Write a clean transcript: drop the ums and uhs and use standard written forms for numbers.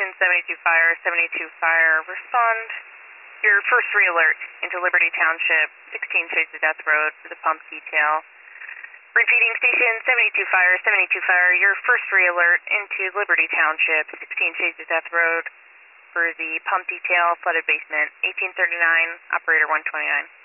Station 72 Fire, 72 Fire, respond your first re-alert into Liberty Township, 16 Chase of Death Road for the pump detail. Repeating Station 72 Fire, 72 Fire, your first re-alert into Liberty Township, 16 Chase of Death Road for the pump detail, flooded basement, 1839, operator 129.